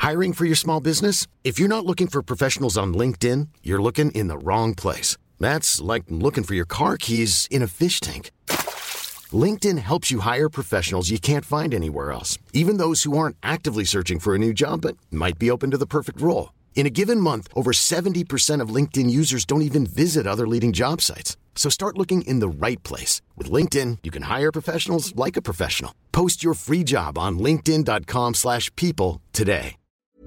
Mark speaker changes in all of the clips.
Speaker 1: Hiring for your small business? If you're not looking for professionals on LinkedIn, you're looking in the wrong place. That's like looking for your car keys in a fish tank. LinkedIn helps you hire professionals you can't find anywhere else, even those who aren't actively searching for a new job but might be open to the perfect role. In a given month, over 70% of LinkedIn users don't even visit other leading job sites. So start looking in the right place. With LinkedIn, you can hire professionals like a professional. Post your free job on linkedin.com/people today.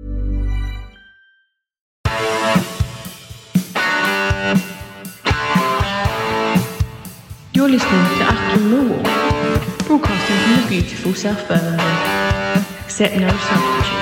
Speaker 2: You're listening to Achtung Millwall, broadcasting from the beautiful South Birmingham. Accept no substitute.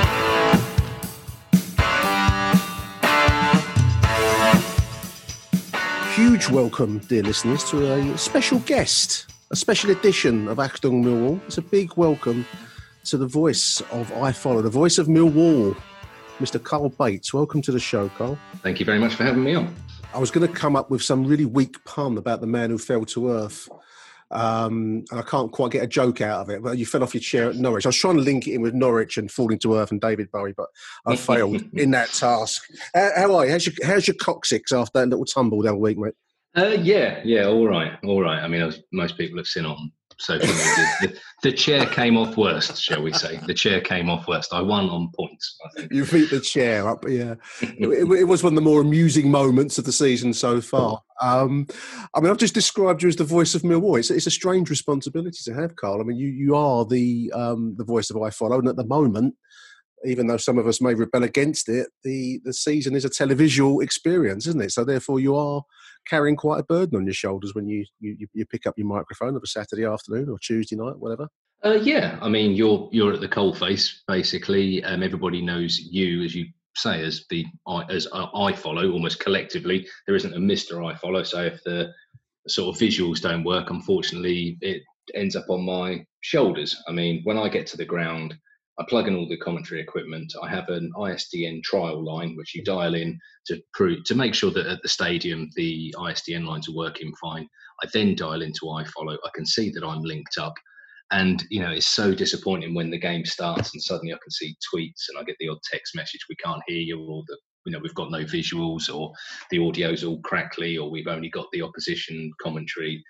Speaker 3: Huge welcome, dear listeners, to a special guest, a special edition of Achtung Millwall. It's a big welcome to the voice of I Follow, the voice of Millwall, Mr. Carl Bates. Welcome to the show, Carl.
Speaker 4: Thank you very much for having me on.
Speaker 3: I was going to come up with some really weak pun about the man who fell to earth, and I can't quite get a joke out of it. But you fell off your chair at Norwich. I was trying to link it in with Norwich and falling to earth and David Bowie, but I failed in that task. How are you? How's your coccyx after that little tumble the other week, mate?
Speaker 4: Yeah, all right. I mean, as most people have seen on social media, the chair came off worst, shall we say. The chair came off worst. I won on points, I think.
Speaker 3: You beat the chair up, yeah. It was one of the more amusing moments of the season so far. I mean, I've just described you as the voice of Millwall. It's a strange responsibility to have, Carl. I mean, you are the voice of I Follow, and at the moment, even though some of us may rebel against it, the season is a televisual experience, isn't it? So therefore you are carrying quite a burden on your shoulders when you pick up your microphone of a Saturday afternoon or Tuesday night, whatever.
Speaker 4: Yeah, I mean, you're at the coalface, basically. Everybody knows you, as you say, as I Follow, almost collectively. There isn't a Mr. I Follow, so if the sort of visuals don't work, unfortunately, it ends up on my shoulders. I mean, when I get to the ground, I plug in all the commentary equipment. I have an ISDN trial line, which you dial in to make sure that at the stadium, the ISDN lines are working fine. I then dial into I Follow. I can see that I'm linked up. And, you know, it's so disappointing when the game starts and suddenly I can see tweets and I get the odd text message, we can't hear you, or we've got no visuals, or the audio's all crackly, or we've only got the opposition commentary.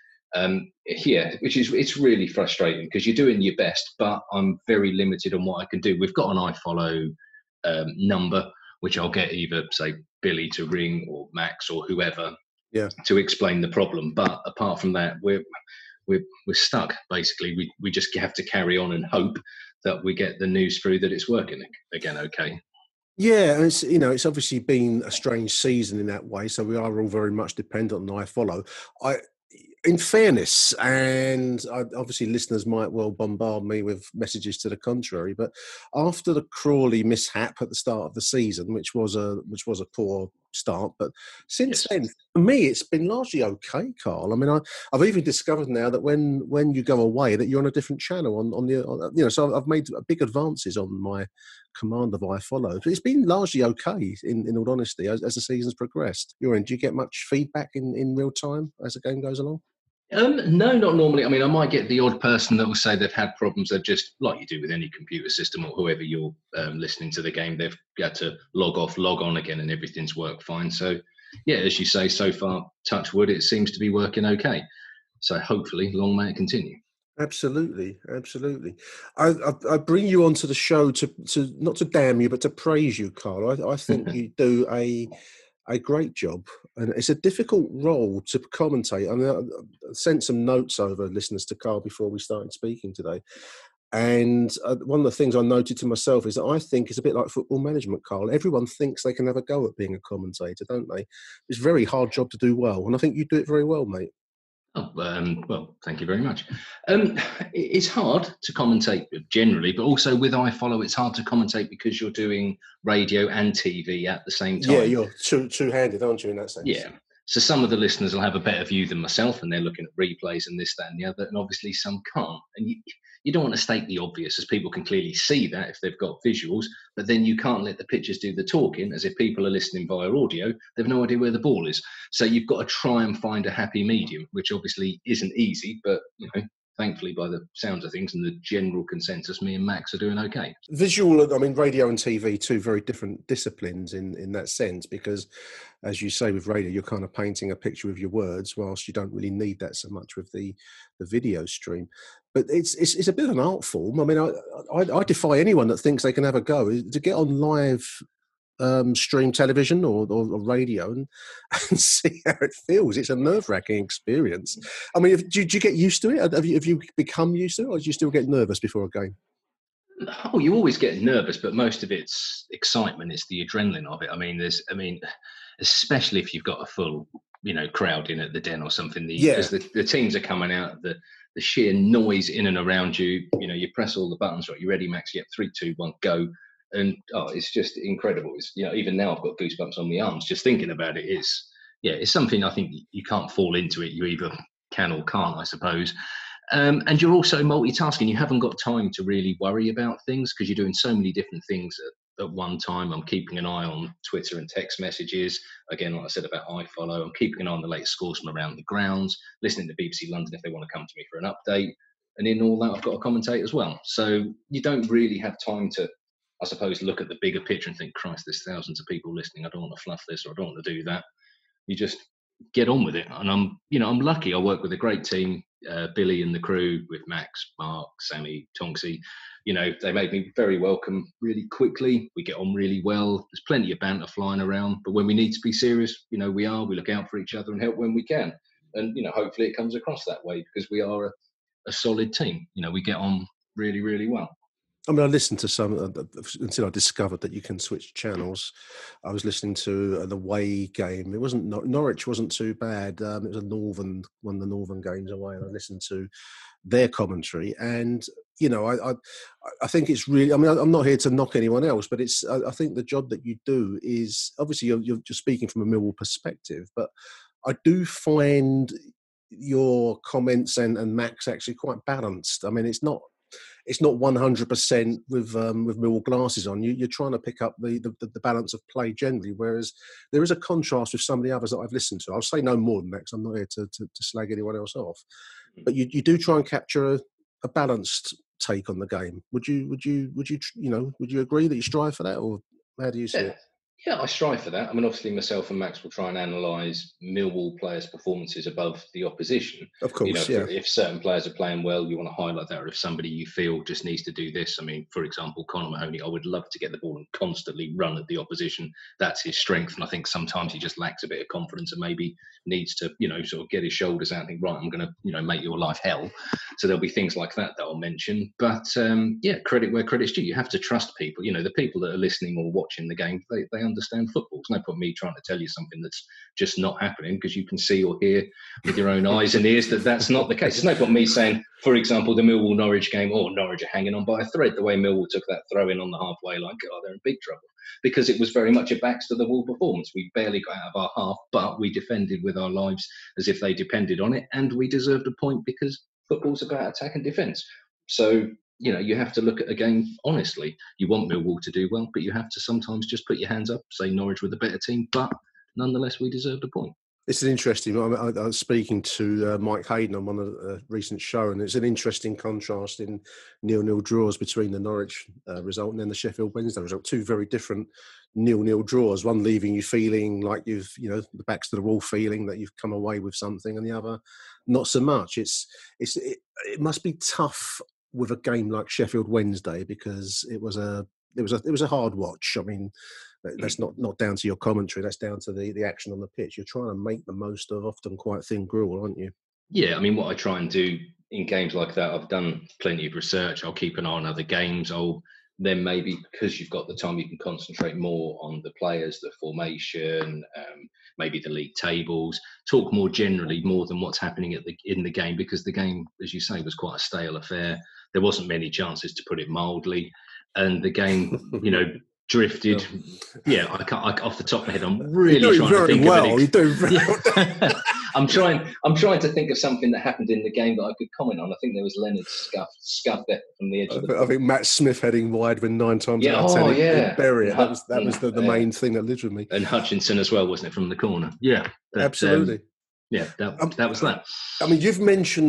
Speaker 4: It's really frustrating because you're doing your best, but I'm very limited on what I can do. We've got an I Follow number, which I'll get either, say, Billy to ring or Max or whoever to explain the problem. But apart from that, we're stuck, basically. We just have to carry on and hope that we get the news through that it's working again okay.
Speaker 3: Yeah, and it's obviously been a strange season in that way, so we are all very much dependent on I Follow. In fairness, and obviously listeners might well bombard me with messages to the contrary, but after the Crawley mishap at the start of the season, which was a poor start, but since then, for me, it's been largely okay, Carl. I mean, I've even discovered now that when you go away, that you're on a different channel so I've made big advances on my command of I Follow. It's been largely okay, in all honesty, as the season's progressed. Your end, do you get much feedback in real time as the game goes along?
Speaker 4: No, not normally. I mean, I might get the odd person that will say they've had problems. They've just, like you do with any computer system or whoever you're listening to the game, they've got to log off, log on again, and everything's worked fine. So, yeah, as you say, so far, touch wood, it seems to be working okay. So hopefully, long may it continue.
Speaker 3: Absolutely. I bring you onto the show to not to damn you, but to praise you, Carl. I think you do a great job, and it's a difficult role to commentate. I mean, I sent some notes over, listeners, to Carl before we started speaking today, and one of the things I noted to myself is that I think it's a bit like football management, Carl. Everyone thinks they can have a go at being a commentator, don't they? It's a very hard job to do well, and I think you do it very well, mate.
Speaker 4: Oh, well, thank you very much. It's hard to commentate generally, but also with I Follow, it's hard to commentate because you're doing radio and TV at the same time.
Speaker 3: Yeah, you're two-handed, aren't you, in that sense?
Speaker 4: Yeah. So some of the listeners will have a better view than myself, and they're looking at replays and this, that, and the other, and obviously some can't. And you don't want to state the obvious, as people can clearly see that if they've got visuals, but then you can't let the pictures do the talking, as if people are listening via audio, they've no idea where the ball is. So you've got to try and find a happy medium, which obviously isn't easy, but thankfully, by the sounds of things and the general consensus, me and Max are doing okay.
Speaker 3: Visual, I mean, radio and TV, two very different disciplines in that sense, because as you say, with radio, you're kind of painting a picture with your words, whilst you don't really need that so much with the video stream. But it's a bit of an art form. I mean, I defy anyone that thinks they can have a go to get on live stream television or radio and see how it feels. It's a nerve-wracking experience. I mean, do you get used to it? Have you become used to it, or do you still get nervous before a game?
Speaker 4: Oh, you always get nervous, but most of it's excitement. It's the adrenaline of it. I mean, especially if you've got a full, crowd in at the Den or something. As the teams are coming out, the sheer noise in and around you. You press all the buttons. Right, you ready, Max? Yep, 3, 2, 1, go. And it's just incredible. It's, even now I've got goosebumps on my arms just thinking about it. It's something I think you can't fall into it. You either can or can't, I suppose. And you're also multitasking. You haven't got time to really worry about things because you're doing so many different things at one time. I'm keeping an eye on Twitter and text messages. Again, like I said about iFollow, I'm keeping an eye on the latest scores from around the grounds, listening to BBC London if they want to come to me for an update. And in all that, I've got to commentate as well. So you don't really have time to, I suppose, look at the bigger picture and think, Christ, there's thousands of people listening. I don't want to fluff this or I don't want to do that. You just get on with it. And I'm lucky. I work with a great team, Billy and the crew, with Max, Mark, Sammy, Tonksy. They made me very welcome really quickly. We get on really well. There's plenty of banter flying around. But when we need to be serious, we look out for each other and help when we can. And, hopefully it comes across that way because we are a solid team. We get on really, really well.
Speaker 3: I mean, I listened to some until I discovered that you can switch channels. I was listening to the away game. It wasn't Norwich wasn't too bad. It was one of the northern games away, and I listened to their commentary. And I think it's really. I mean, I'm not here to knock anyone else, but I think the job that you do is obviously you're just speaking from a Millwall perspective, but I do find your comments and Max actually quite balanced. I mean, it's not 100% with Millwall glasses on. You're trying to pick up the balance of play generally, whereas there is a contrast with some of the others that I've listened to. I'll say no more than that because I'm not here to slag anyone else off. But you do try and capture a balanced take on the game. Would you agree that you strive for that, or how do you see it?
Speaker 4: Yeah, I strive for that. I mean, obviously, myself and Max will try and analyse Millwall players' performances above the opposition.
Speaker 3: Of course,
Speaker 4: If certain players are playing well, you want to highlight that. Or if somebody you feel just needs to do this. I mean, for example, Conor Mahoney, I would love to get the ball and constantly run at the opposition. That's his strength. And I think sometimes he just lacks a bit of confidence and maybe needs to, sort of get his shoulders out and think, right, I'm going to, make your life hell. So there'll be things like that I'll mention. But, credit where credit's due. You have to trust people. The people that are listening or watching the game, they understand football. It's no point me trying to tell you something that's just not happening because you can see or hear with your own eyes and ears that that's not the case. It's no point me saying, for example, the Millwall-Norwich game, Norwich are hanging on by a thread, the way Millwall took that throw in on the halfway line. They're in big trouble because it was very much a backs to the wall performance. We barely got out of our half, but we defended with our lives as if they depended on it, and we deserved a point because football's about attack and defence. So you have to look at a game honestly. You want Millwall to do well, but you have to sometimes just put your hands up, say Norwich were the better team, but nonetheless, we deserved a point.
Speaker 3: It's an interesting. I was speaking to Mike Hayden on one of the recent show, and it's an interesting contrast in 0-0 draws between the Norwich result and then the Sheffield Wednesday result. Two very different 0-0 draws. One leaving you feeling like you've, the backs to the wall, feeling that you've come away with something, and the other not so much. It must be tough with a game like Sheffield Wednesday because it was a hard watch. I mean, that's not down to your commentary. That's down to the action on the pitch. You're trying to make the most of often quite thin gruel, aren't you?
Speaker 4: Yeah, I mean, what I try and do in games like that, I've done plenty of research. I'll keep an eye on other games. Then maybe because you've got the time, you can concentrate more on the players, the formation, maybe the league tables, talk more generally, more than what's happening in the game, because the game, as you say, was quite a stale affair. There wasn't many chances, to put it mildly, and the game, drifted. Yeah, I can't. Off the top of my head, I'm really trying to think of it.
Speaker 3: You do very well.
Speaker 4: I'm trying to think of something that happened in the game that I could comment on. I think there was Leonard scuffed it from the edge of the.
Speaker 3: I think Matt Smith heading wide when 9 times out of 10 he'd bury it. That was the main thing that lived with me.
Speaker 4: And Hutchinson as well, wasn't it, from the corner? Yeah,
Speaker 3: absolutely.
Speaker 4: That was that.
Speaker 3: I mean, you've mentioned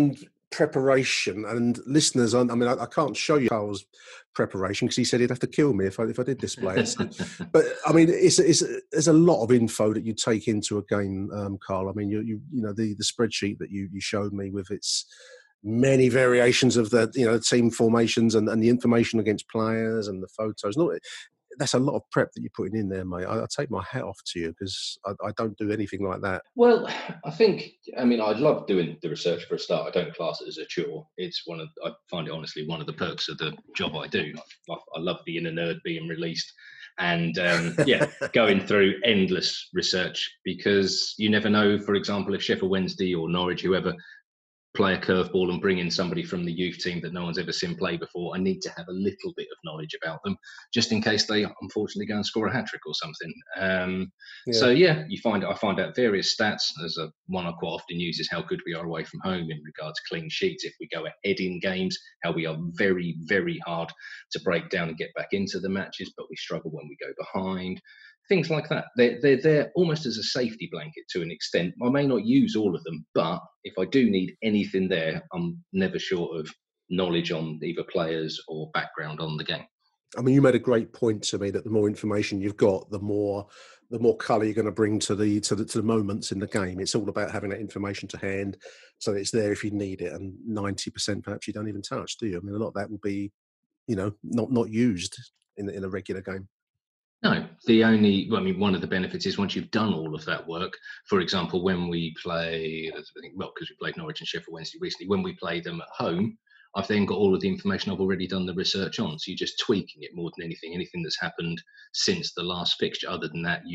Speaker 3: preparation, and listeners, I mean, I can't show you Carl's preparation because he said he'd have to kill me if I did display it. So, but I mean, there's a lot of info that you take into a game, Carl. I mean, you know the spreadsheet that you showed me with its many variations of the team formations and the information against players and the photos. That's a lot of prep that you're putting in there, mate. I take my hat off to you because I don't do anything like that.
Speaker 4: Well, I mean, I love doing the research for a start. I don't class it as a chore. It's I find it honestly one of the perks of the job I do. I love being a nerd, being released, and going through endless research, because you never know, for example, if Sheffield Wednesday or Norwich, whoever, play a curveball and bring in somebody from the youth team that no one's ever seen play before, I need to have a little bit of knowledge about them, just in case they unfortunately go and score a hat-trick or something. So I find out various stats. There's one I quite often use is how good we are away from home in regards to clean sheets. If we go ahead in games, how we are very, very hard to break down and get back into the matches, but we struggle when we go behind. Things like that. They're there almost as a safety blanket to an extent. I may not use all of them, but if I do need anything there, I'm never short of knowledge on either players or background on the game.
Speaker 3: I mean, you made a great point to me that the more information you've got, the more colour you're going to bring to the moments in the game. It's all about having that information to hand, so that it's there if you need it. And 90% perhaps you don't even touch, do you? I mean, a lot of that will be, not used in a regular game.
Speaker 4: No, one of the benefits is once you've done all of that work, for example, when we play, because we played Norwich and Sheffield Wednesday recently, when we play them at home, I've then got all of the information I've already done the research on. So you're just tweaking it more than anything that's happened since the last fixture. Other than that,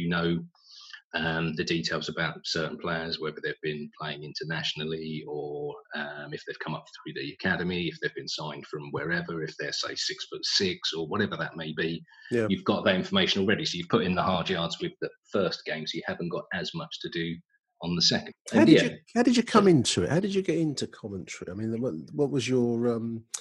Speaker 4: the details about certain players, whether they've been playing internationally or if they've come up through the academy, if they've been signed from wherever, if they're, say, 6'6" or whatever that may be. Yeah. You've got that information already. So you've put in the hard yards with the first game, so you haven't got as much to do on the second.
Speaker 3: How did you come into it? How did you get into commentary? I mean, what was your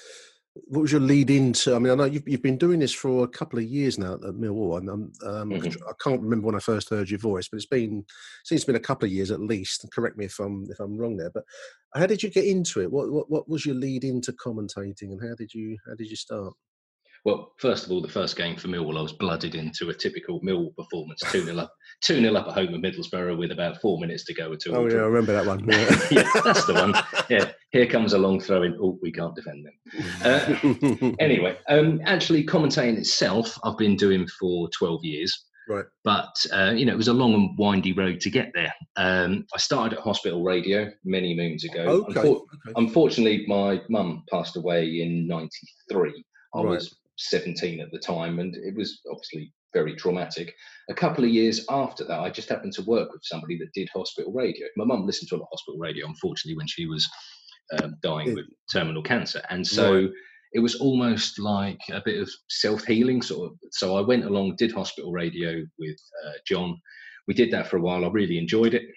Speaker 3: lead into? I mean, I know you've been doing this for a couple of years now at Millwall, and I can't remember when I first heard your voice, but it's been a couple of years at least. Correct me if I'm wrong there. But how did you get into it? What was your lead into commentating, and how did you start?
Speaker 4: Well, first of all, the first game for Millwall, I was blooded into a typical Millwall performance, 2-0 up at home at Middlesbrough with about 4 minutes to go.
Speaker 3: I remember that one.
Speaker 4: Yeah, that's the one. Yeah, here comes a long throw in. Oh, we can't defend them. Anyway, actually commentating itself, I've been doing for 12 years.
Speaker 3: Right.
Speaker 4: But, it was a long and windy road to get there. I started at Hospital Radio many moons ago.
Speaker 3: Okay.
Speaker 4: Unfortunately, my mum passed away in 93. I
Speaker 3: Right.
Speaker 4: was 17 at the time, and it was obviously very traumatic. A couple of years after that, I just happened to work with somebody that did Hospital Radio. My mum listened to a lot of Hospital Radio, unfortunately, when she was dying with terminal cancer. And so it was almost like a bit of self-healing sort of. So I went along, did Hospital Radio with John. We did that for a while. I really enjoyed it.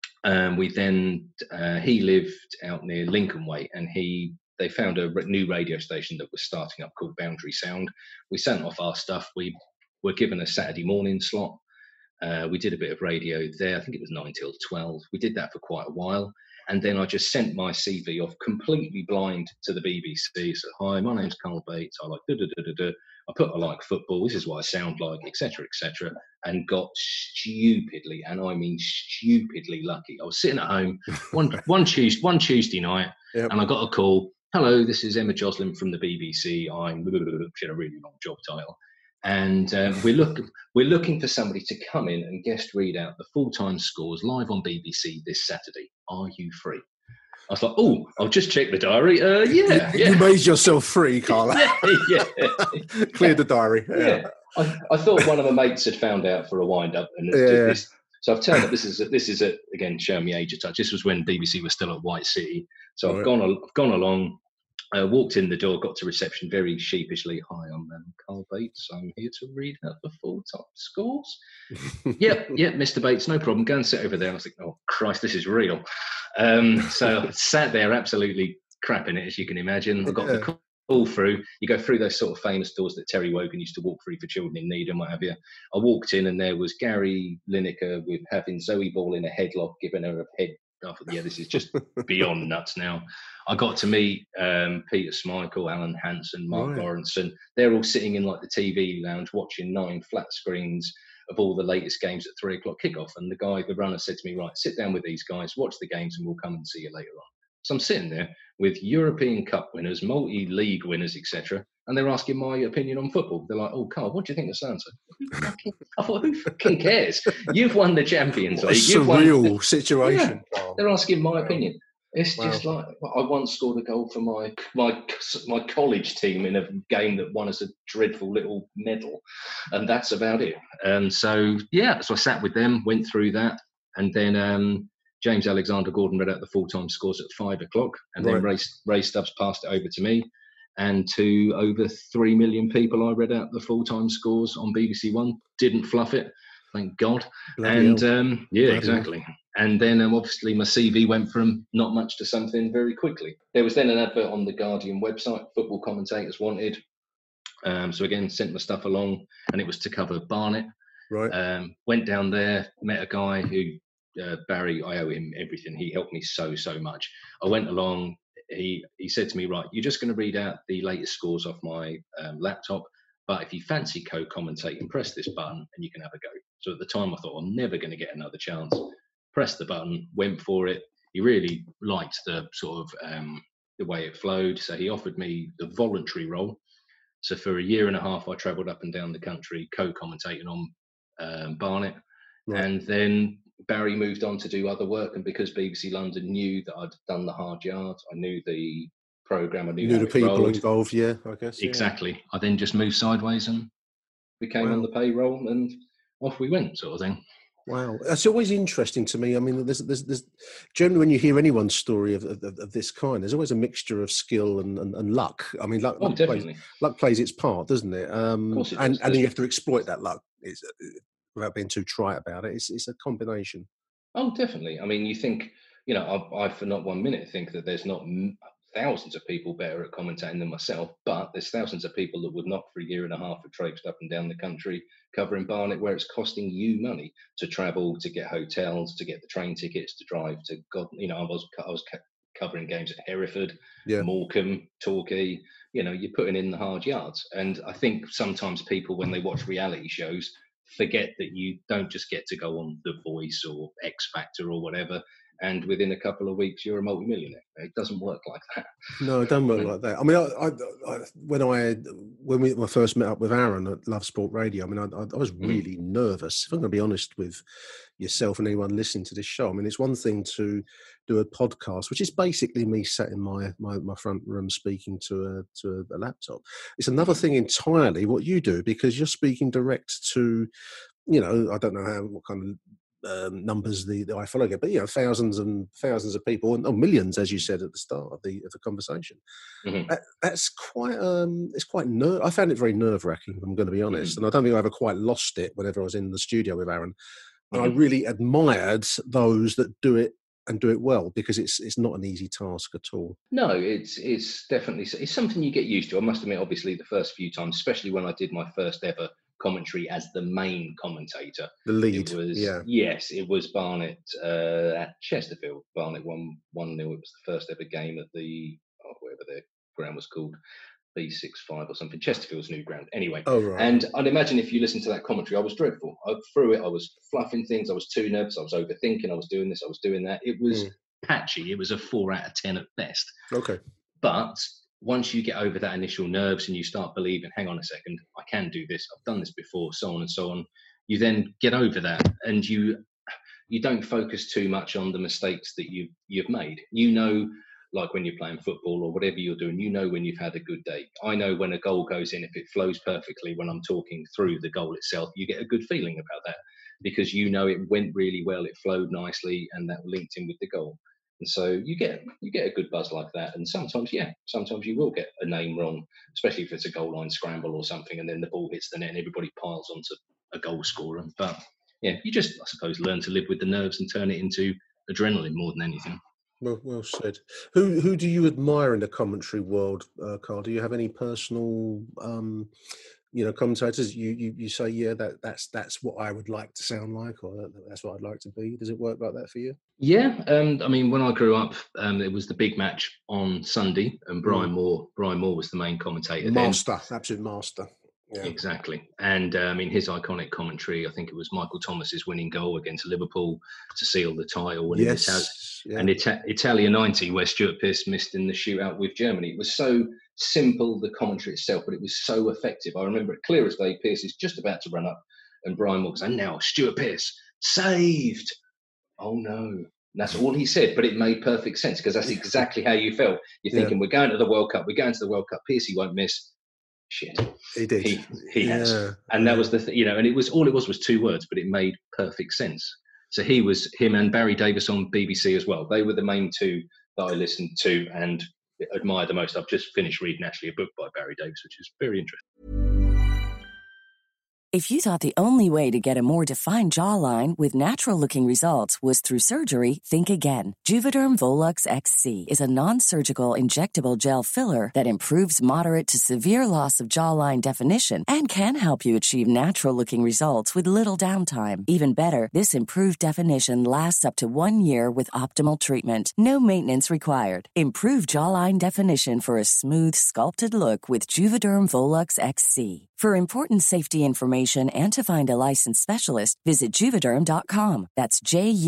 Speaker 4: He lived out near Lincoln Way, and they found a new radio station that was starting up called Boundary Sound. We sent off our stuff. We were given a Saturday morning slot. We did a bit of radio there. I think it was 9 till 12. We did that for quite a while. And then I just sent my CV off completely blind to the BBC. So, hi, my name's Carl Bates. I like da-da-da-da-da. I put I like football. This is what I sound like, etc., etc. And got stupidly, and I mean stupidly lucky. I was sitting at home one Tuesday night, and I got a call. Hello, this is Emma Joslin from the BBC. She had a really long job title. And we're looking for somebody to come in and guest read out the full-time scores live on BBC this Saturday. Are you free? I was like, oh, I'll just check the diary. Yeah.
Speaker 3: You made yourself free, Carla.
Speaker 4: Yeah.
Speaker 3: Cleared the diary.
Speaker 4: Yeah. I thought one of my mates had found out for a wind-up. And this. So I've turned up. This is again, showing me age a touch. This was when BBC was still at White City. So I've gone along, walked in the door, got to reception very sheepishly. Hi, I'm Carl Bates. I'm here to read out the full-time scores. Yep, Mr. Bates, no problem. Go and sit over there. And I was like, oh, Christ, this is real. So I sat there absolutely crapping it, as you can imagine. I got the call through. You go through those sort of famous doors that Terry Wogan used to walk through for children in need and what have you. I walked in and there was Gary Lineker with having Zoe Ball in a headlock, giving her a head I thought, yeah, this is just beyond nuts now. I got to meet Peter Schmeichel, Alan Hansen, Mark Lawrence, and they're all sitting in like the TV lounge watching 9 flat screens of all the latest games at 3:00 kickoff. And the runner said to me, right, sit down with these guys, watch the games, and we'll come and see you later on. So I'm sitting there with European Cup winners, multi-league winners, etc., and they're asking my opinion on football. They're like, "Oh, Carl, what do you think of so-and-so?" I thought, who fucking cares? You've won the Champions League.
Speaker 3: Surreal situation.
Speaker 4: Yeah, they're asking my opinion. It's just like, I once scored a goal for my college team in a game that won us a dreadful little medal, and that's about it. And so I sat with them, went through that, and then James Alexander-Gordon read out the full-time scores at 5:00, and then Ray Stubbs passed it over to me. And to over 3 million people, I read out the full-time scores on BBC One. Didn't fluff it, thank God. Exactly. And then obviously my CV went from not much to something very quickly. There was then an advert on the Guardian website, football commentators wanted. So again, sent my stuff along, and it was to cover Barnet.
Speaker 3: Right.
Speaker 4: Went down there, met a guy who, Barry, I owe him everything. He helped me so much. I went along. He said to me, right, you're just going to read out the latest scores off my laptop, but if you fancy co-commentating, press this button and you can have a go. So at the time I thought, I'm never going to get another chance. Pressed the button, went for it. He really liked the sort of the way it flowed, so he offered me the voluntary role. So for a year and a half I travelled up and down the country co-commentating on Barnet. And then Barry moved on to do other work, and because BBC London knew that I'd done the hard yards, I knew the programme, I knew
Speaker 3: the people involved, I guess.
Speaker 4: Exactly. I then just moved sideways and became on the payroll, and off we went, sort of thing.
Speaker 3: Wow, that's always interesting to me. I mean, there's generally when you hear anyone's story of this kind, there's always a mixture of skill and luck. I mean, luck plays its part, doesn't it?
Speaker 4: Of course it
Speaker 3: does. And
Speaker 4: you
Speaker 3: have to exploit that luck. Without being too trite about it, it's a combination.
Speaker 4: Oh, definitely. I mean, you think, I for not 1 minute think that there's not thousands of people better at commentating than myself, but there's thousands of people that would not for a year and a half have traipsed up and down the country covering Barnet, where it's costing you money to travel, to get hotels, to get the train tickets, to drive to God. I was covering games at Hereford, Morecambe, Torquay. You're putting in the hard yards, and I think sometimes people, when they watch reality shows, forget that you don't just get to go on The Voice or X Factor or whatever, and within a couple of weeks you're a multimillionaire. It doesn't work like that.
Speaker 3: No, it doesn't work like that. I mean, when we first met up with Aaron at Love Sport Radio, I mean, I was really nervous. If I'm going to be honest with yourself and anyone listening to this show, I mean, it's one thing to do a podcast, which is basically me sat in my front room speaking to a laptop. It's another thing entirely what you do, because you're speaking direct to, I don't know what kind of numbers the iFollow get, but thousands and thousands of people, and millions, as you said at the start of the conversation. That's quite I found it very nerve-wracking, if I'm going to be honest, and I don't think I ever quite lost it whenever I was in the studio with Aaron. And I really admired those that do it and do it well, because it's not an easy task at all.
Speaker 4: No, it's definitely, it's something you get used to. I must admit, obviously the first few times, especially when I did my first ever commentary as the main commentator,
Speaker 3: the lead,
Speaker 4: it was Barnet at Chesterfield. Barnet won 1-0. It was the first ever game at the whatever their ground was called, B65 or something, Chesterfield's new ground. Anyway, and I'd imagine if you listen to that commentary, I was dreadful. I threw it, I was fluffing things, I was too nervous, I was overthinking, I was doing this, I was doing that. It was patchy. It was a 4 out of 10 at best.
Speaker 3: Okay,
Speaker 4: but once you get over that initial nerves and you start believing, hang on a second, I can do this, I've done this before, so on and so on, you then get over that, and you don't focus too much on the mistakes that you've made. Like when you're playing football or whatever you're doing, when you've had a good day. I know when a goal goes in, if it flows perfectly, when I'm talking through the goal itself, you get a good feeling about that, because it went really well, it flowed nicely, and that linked in with the goal. And so you get a good buzz like that. And sometimes you will get a name wrong, especially if it's a goal line scramble or something, and then the ball hits the net and everybody piles onto a goal scorer. But you just, I suppose, learn to live with the nerves and turn it into adrenaline more than anything.
Speaker 3: Well said. Who do you admire in the commentary world, Carl? Do you have any personal commentators, you say, yeah, that's what I would like to sound like, or that's what I'd like to be. Does it work like that for you?
Speaker 4: Yeah, I mean, when I grew up, it was the big match on Sunday, and Brian Moore was the main commentator.
Speaker 3: Master, absolute master. Yeah.
Speaker 4: Exactly. And I mean, his iconic commentary, I think it was Michael Thomas's winning goal against Liverpool to seal the title. And Italia 90, where Stuart Pearce missed in the shootout with Germany. It was so simple, the commentary itself, but it was so effective. I remember it clear as day. Pearce is just about to run up, and Brian Moore goes, and now Stuart Pearce, saved. Oh, no. And that's all he said, but it made perfect sense, because that's exactly how you felt. You're thinking, we're going to the World Cup. Piercy won't miss. Shit,
Speaker 3: he did.
Speaker 4: He has, and that was the and it was 2 words, but it made perfect sense. So him and Barry Davies on BBC as well. They were the main two that I listened to and admired the most. I've just finished reading actually a book by Barry Davies, which is very interesting.
Speaker 5: If you thought the only way to get a more defined jawline with natural-looking results was through surgery, think again. Juvederm Volux XC is a non-surgical injectable gel filler that improves moderate to severe loss of jawline definition and can help you achieve natural-looking results with little downtime. Even better, this improved definition lasts up to 1 year with optimal treatment. No maintenance required. Improve jawline definition for a smooth, sculpted look with Juvederm Volux XC. For important safety information and to find a licensed specialist, visit Juvederm.com. That's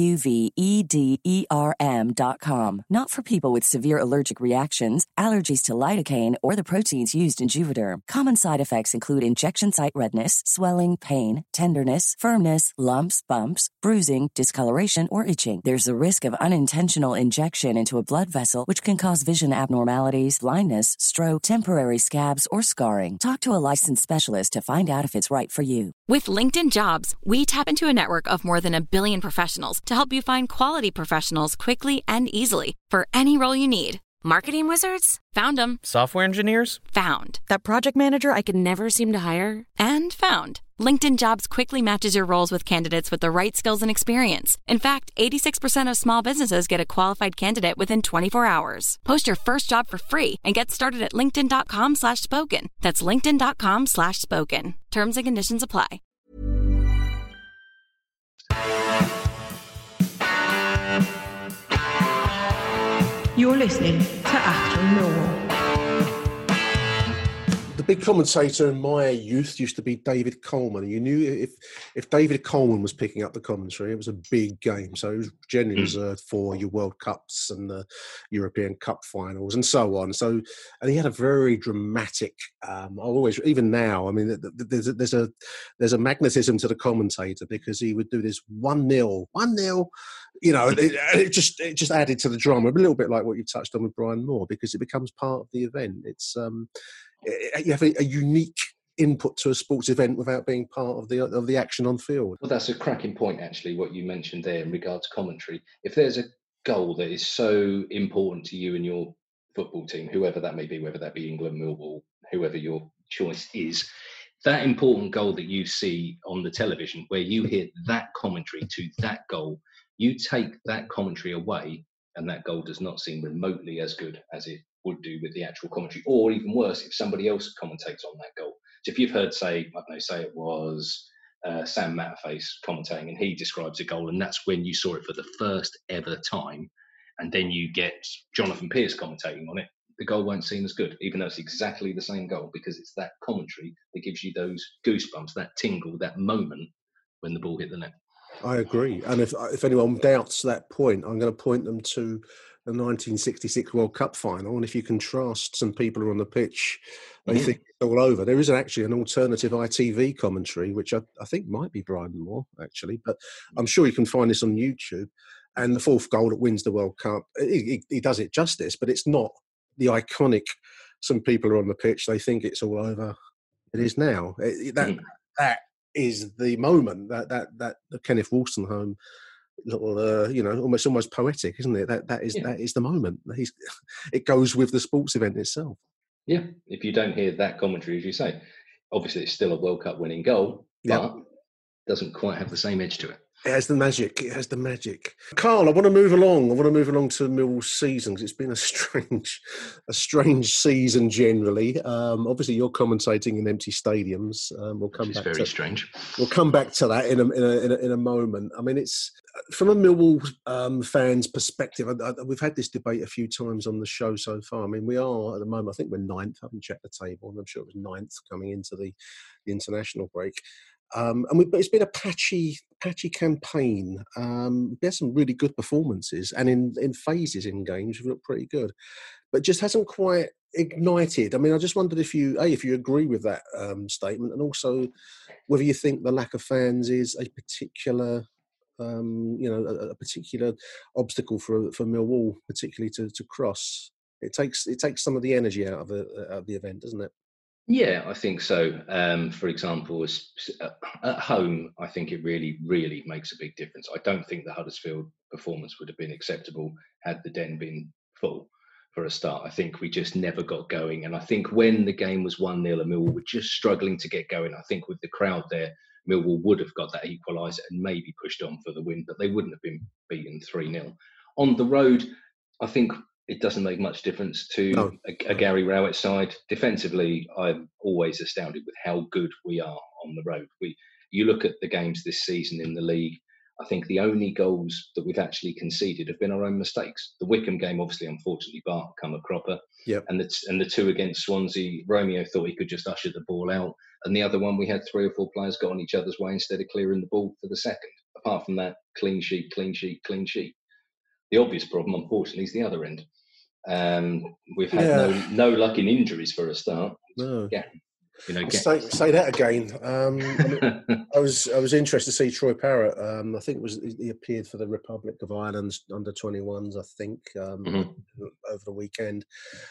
Speaker 5: JUVEDERM.com. Not for people with severe allergic reactions, allergies to lidocaine, or the proteins used in Juvederm. Common side effects include injection site redness, swelling, pain, tenderness, firmness, lumps, bumps, bruising, discoloration, or itching. There's a risk of unintentional injection into a blood vessel, which can cause vision abnormalities, blindness, stroke, temporary scabs, or scarring. Talk to a licensed specialist to find out if it's right for you.
Speaker 6: With LinkedIn Jobs, we tap into a network of more than 1 billion professionals to help you find quality professionals quickly and easily for any role you need. Marketing wizards? Found them.
Speaker 7: Software engineers?
Speaker 6: Found. That project manager I could never seem to hire? And found. LinkedIn Jobs quickly matches your roles with candidates with the right skills and experience. In fact, 86% of small businesses get a qualified candidate within 24 hours. Post your first job for free and get started at linkedin.com/spoken. That's linkedin.com/spoken. Terms and conditions apply.
Speaker 2: You're listening to After Millwall.
Speaker 3: The big commentator in my youth used to be David Coleman. You knew if David Coleman was picking up the commentary, it was a big game. So it was generally reserved for your World Cups and the European Cup finals and so on. So, and he had a very dramatic. Even now, I mean, there's a magnetism to the commentator, because he would do this 1-0. It just added to the drama, a little bit like what you touched on with Brian Moore, because it becomes part of the event. It's you have a unique input to a sports event without being part of the action on field.
Speaker 4: Well, that's a cracking point, actually, what you mentioned there in regard to commentary. If there's a goal that is so important to you and your football team, whoever that may be, whether that be England, Millwall, whoever your choice is, that important goal that you see on the television, where you hear that commentary to that goal, you take that commentary away, and that goal does not seem remotely as good as it would do with the actual commentary, or even worse, if somebody else commentates on that goal. So if you've heard, say it was Sam Matterface commentating, and he describes a goal, and that's when you saw it for the first ever time, and then you get Jonathan Pearce commentating on it, the goal won't seem as good, even though it's exactly the same goal, because it's that commentary that gives you those goosebumps, that tingle, that moment when the ball hit the net.
Speaker 3: I agree. And if anyone doubts that point, I'm going to point them to the 1966 World Cup final. And if you contrast some people who are on the pitch, they think it's all over. There is actually an alternative ITV commentary, which I think might be Brian Moore, actually. But I'm sure you can find this on YouTube. And the fourth goal that wins the World Cup, he does it justice, but it's not the iconic, some people are on the pitch, they think it's all over. It is now. That is the moment, that the Kenneth Wolstenholme little, almost poetic, isn't it? That is the moment. It goes with the sports event itself.
Speaker 4: Yeah, if you don't hear that commentary, as you say, obviously it's still a World Cup winning goal, but doesn't quite have the same edge to it.
Speaker 3: It has the magic. It has the magic. Carl, I want to move along. to Millwall's season because it's been a strange season generally. Obviously, you're commentating in empty stadiums.
Speaker 4: Very strange.
Speaker 3: We'll come back to that in a moment. I mean, it's from a Millwall fan's perspective. We've had this debate a few times on the show so far. I mean, we are at the moment. I think we're ninth. I haven't checked the table, and I'm sure it was ninth coming into the international break. But it's been a patchy campaign. We had some really good performances, and in phases in games we've looked pretty good, but just hasn't quite ignited. I mean, I just wondered if you agree with that statement, and also whether you think the lack of fans is a particular, a particular obstacle for Millwall, particularly to cross. It takes some of the energy out of the event, doesn't it?
Speaker 4: Yeah, I think so. For example, at home, I think it really, really makes a big difference. I don't think the Huddersfield performance would have been acceptable had the Den been full for a start. I think we just never got going. And I think when the game was 1-0 and Millwall were just struggling to get going, I think with the crowd there, Millwall would have got that equaliser and maybe pushed on for the win, but they wouldn't have been beaten 3-0. On the road, I think it doesn't make much difference to a Gary Rowett side. Defensively, I'm always astounded with how good we are on the road. You look at the games this season in the league, I think the only goals that we've actually conceded have been our own mistakes. The Wickham game, obviously, unfortunately, Bart come a cropper.
Speaker 3: Yep.
Speaker 4: And the two against Swansea, Romeo thought he could just usher the ball out. And the other one, we had 3 or 4 players got on each other's way instead of clearing the ball for the second. Apart from that, clean sheet. The obvious problem, unfortunately, is the other end. We've had no luck in injuries for a start.
Speaker 3: No.
Speaker 4: Yeah.
Speaker 3: Say that again. I was interested to see Troy Parrott. I think he appeared for the Republic of Ireland's under 21s. I think over the weekend,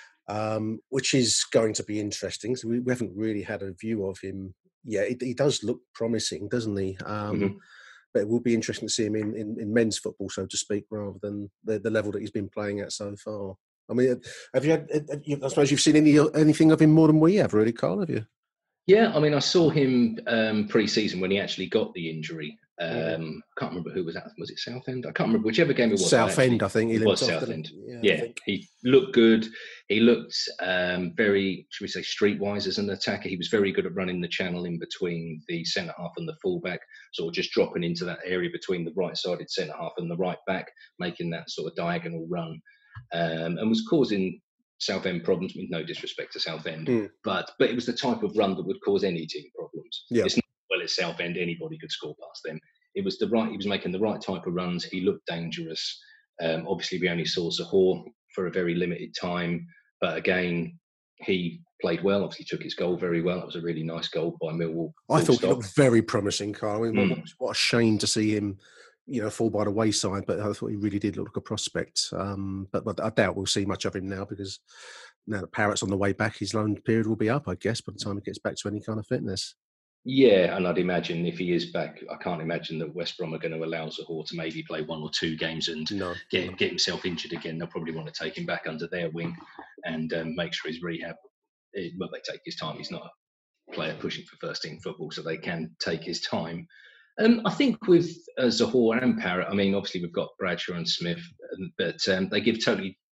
Speaker 3: which is going to be interesting. So we haven't really had a view of him yet. He does look promising, doesn't he? But it will be interesting to see him in men's football, so to speak, rather than the level that he's been playing at so far. I mean, have you had? I suppose you've seen anything of him more than we have, really, Carl? Have you?
Speaker 4: Yeah, I mean, I saw him pre-season when he actually got the injury. Can't remember who was at. Was it Southend? I can't remember whichever game it was.
Speaker 3: Southend, I think.
Speaker 4: It was Southend. Yeah, he looked good. He looked very, should we say, streetwise as an attacker. He was very good at running the channel in between the centre half and the fullback, sort of just dropping into that area between the right-sided centre half and the right back, making that sort of diagonal run, and was causing Southend problems, with no disrespect to Southend, but it was the type of run that would cause any team problems.
Speaker 3: Yeah.
Speaker 4: It's not well as Southend, anybody could score past them. He was making the right type of runs. He looked dangerous. Obviously, we only saw Zohore for a very limited time, but again, he played well. Obviously, took his goal very well. It was a really nice goal by Millwall.
Speaker 3: I thought he looked very promising, Carl. I mean, what a shame to see him, fall by the wayside, but I thought he really did look like a prospect. But I doubt we'll see much of him now, because now that Parrott's on the way back, his loan period will be up, I guess, by the time he gets back to any kind of fitness.
Speaker 4: Yeah, and I'd imagine if he is back, I can't imagine that West Brom are going to allow Zohore to maybe play 1 or 2 games and get himself injured again. They'll probably want to take him back under their wing and make sure his rehab. They take his time. He's not a player pushing for first team football, so they can take his time. I think with Zohore and Parrott, I mean, obviously we've got Bradshaw and Smith, but they give